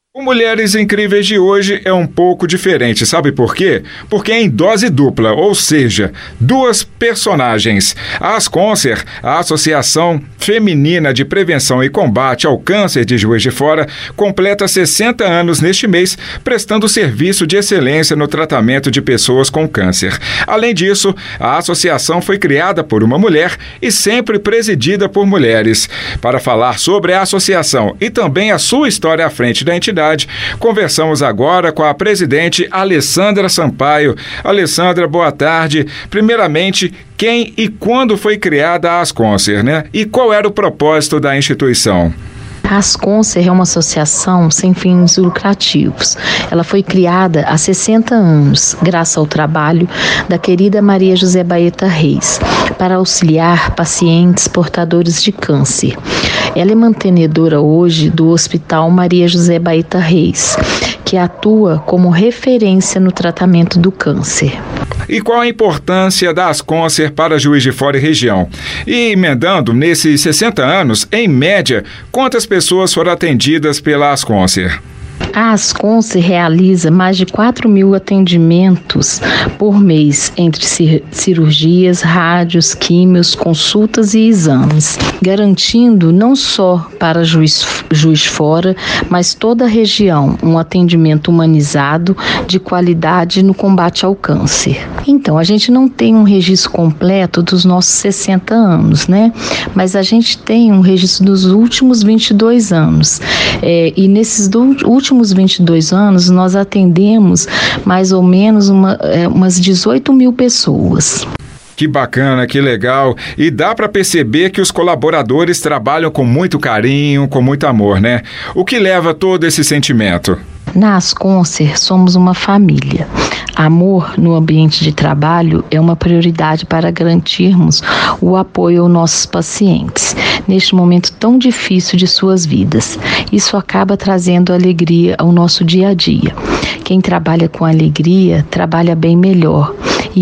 O Mulheres Incríveis de hoje é um pouco diferente, sabe por quê? Porque é em dose dupla, ou seja, duas personagens. A Asconcer, a Associação Feminina de Prevenção e Combate ao Câncer de Juiz de Fora, completa 60 anos neste mês, prestando serviço de excelência no tratamento de pessoas com câncer. Além disso, a associação foi criada por uma mulher e sempre presidida por mulheres. Para falar sobre a associação e também a sua história à frente da entidade, conversamos agora com a presidente Alessandra Sampaio. Alessandra, boa tarde. Primeiramente, quem e quando foi criada a Asconcer, né? E qual era o propósito da instituição? A Asconcer é uma associação sem fins lucrativos. Ela foi criada há 60 anos, graças ao trabalho da querida Maria José Baeta Reis, para auxiliar pacientes portadores de câncer. Ela é mantenedora hoje do Hospital Maria José Baeta Reis, que atua como referência no tratamento do câncer. E qual a importância da Asconcer para Juiz de Fora e região? E emendando, nesses 60 anos, em média, quantas pessoas foram atendidas pela Asconcer? A Asconcer realiza mais de 4.000 atendimentos por mês, entre cirurgias, rádios, químios, consultas e exames, garantindo não só para Juiz de Fora, mas toda a região um atendimento humanizado de qualidade no combate ao câncer. Então, a gente não tem um registro completo dos nossos 60 anos, né? Mas a gente tem um registro dos últimos 22 anos. E nesses últimos 22 anos, nós atendemos mais ou menos umas 18.000 pessoas. Que bacana, que legal. E dá para perceber que os colaboradores trabalham com muito carinho, com muito amor, né? O que leva todo esse sentimento? Na Asconcer, somos uma família. Amor no ambiente de trabalho é uma prioridade para garantirmos o apoio aos nossos pacientes, neste momento tão difícil de suas vidas. Isso acaba trazendo alegria ao nosso dia a dia. Quem trabalha com alegria, trabalha bem melhor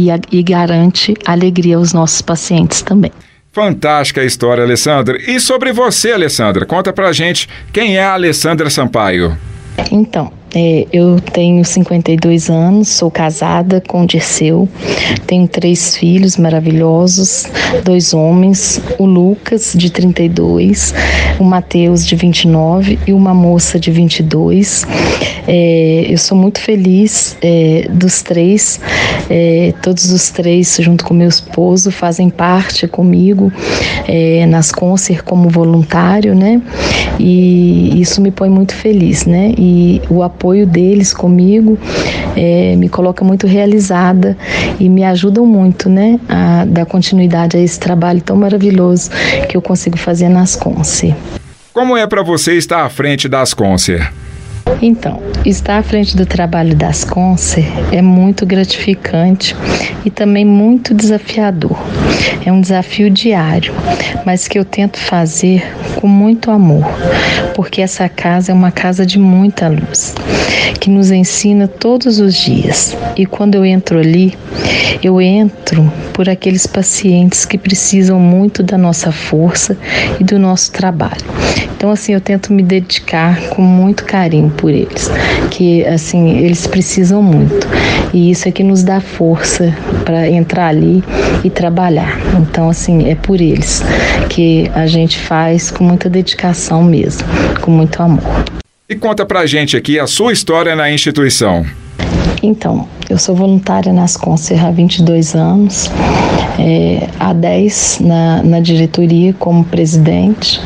e garante alegria aos nossos pacientes também. Fantástica a história, Alessandra. E sobre você, Alessandra, conta pra gente quem é a Alessandra Sampaio. Então, eu tenho 52 anos, sou casada com o Dirceu, tenho 3 filhos maravilhosos, 2 homens, o Lucas, de 32, o Matheus, de 29 e uma moça de 22. Eu sou muito feliz dos 3, todos os 3, junto com meu esposo, fazem parte comigo na Asconcer como voluntário, né? E isso me põe muito feliz, né? E o apoio deles comigo me coloca muito realizada e me ajudam muito, né, a dar continuidade a esse trabalho tão maravilhoso que eu consigo fazer na Asconcer. Como é para você estar à frente da Asconcer? Então, estar à frente do trabalho da Asconcer é muito gratificante e também muito desafiador. É um desafio diário, mas que eu tento fazer com muito amor, porque essa casa é uma casa de muita luz, que nos ensina todos os dias. E quando eu entro ali, eu entro por aqueles pacientes que precisam muito da nossa força e do nosso trabalho. Então, assim, eu tento me dedicar com muito carinho por eles, que, assim, eles precisam muito. E isso é que nos dá força para entrar ali e trabalhar. Então, assim, é por eles que a gente faz com muita dedicação mesmo, com muito amor. E conta pra gente aqui a sua história na instituição. Então, eu sou voluntária na Asconcer há 22 anos, há 10 na diretoria como presidente.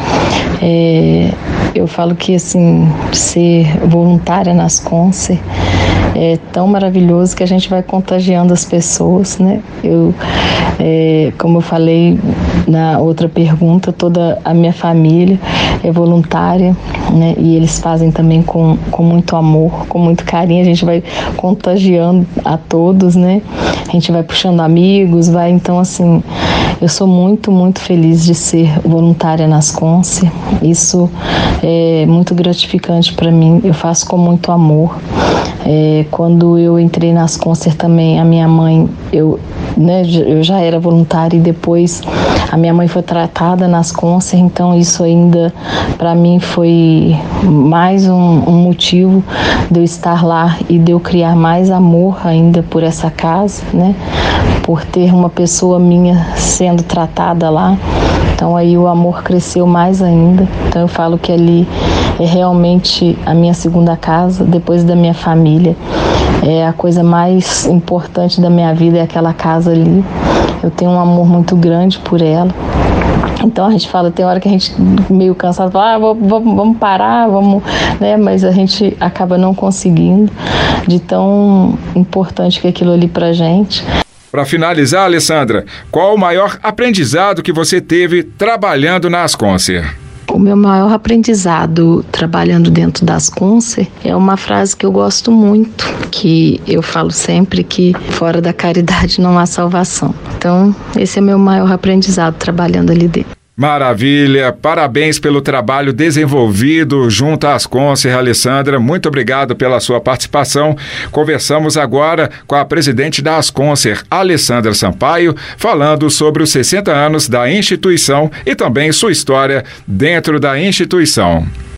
Eu falo que, assim, ser voluntária na Asconcer é tão maravilhoso que a gente vai contagiando as pessoas, né? Como eu falei na outra pergunta, toda a minha família é voluntária, né? E eles fazem também com muito amor, com muito carinho. A gente vai contagiando a todos, né? A gente vai puxando amigos, então, assim, eu sou muito, muito feliz de ser voluntária na Asconcer. Isso é muito gratificante para mim. Eu faço com muito amor. Quando eu entrei na Asconcer também, a minha mãe, eu já era voluntária e depois A minha mãe foi tratada nas Concer, então isso ainda para mim foi mais um motivo de eu estar lá e de eu criar mais amor ainda por essa casa, né? Por ter uma pessoa minha sendo tratada lá. Então aí o amor cresceu mais ainda. Então eu falo que ali é realmente a minha segunda casa, depois da minha família. É a coisa mais importante da minha vida, é aquela casa ali. Eu tenho um amor muito grande por ela. Então a gente fala, tem hora que a gente meio cansado, fala, vamos parar, vamos, né? Mas a gente acaba não conseguindo, de tão importante que é aquilo ali pra gente. Para finalizar, Alessandra, qual o maior aprendizado que você teve trabalhando na Asconcer? O meu maior aprendizado trabalhando dentro das Concer é uma frase que eu gosto muito, que eu falo sempre, que fora da caridade não há salvação. Então, esse é meu maior aprendizado trabalhando ali dentro. Maravilha, parabéns pelo trabalho desenvolvido junto à Asconcer, Alessandra. Muito obrigado pela sua participação. Conversamos agora com a presidente da Asconcer, Alessandra Sampaio, falando sobre os 60 anos da instituição e também sua história dentro da instituição.